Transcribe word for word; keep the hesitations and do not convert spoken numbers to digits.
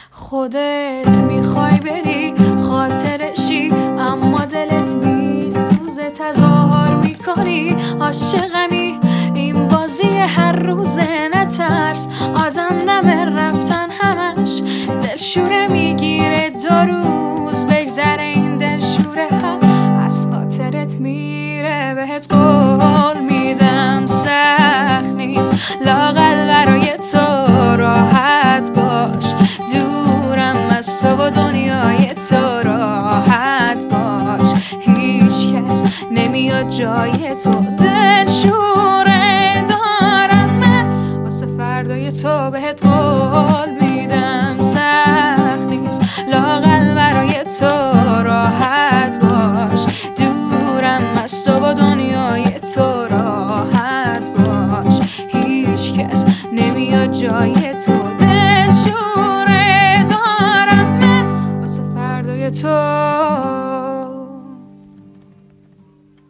خودت میخوای بری خاطرشی، اما دلت میسوزه، تظاهر میکنی عاشقمی. این بازی هر روزه، نترس آدم نمه رفتن همش دلشوره میگیره. دو روز بگذره این دلشوره ها از خاطرت میره. بهت قول میدم سخت نیست لااقل برای تو راحت باش، دورم از تو و دنیای تو راحت باش. هیچ کس نمیاد جای تو، دلشوره دارم من واسه فردای تو. بهت قول میدم سخت نیست لااقل برای تو راحت باش، دورم از تو و دنیای تو راحت باش. هیچ کس نمیاد جای تو، دلشوره دارم من واسه فردای تو.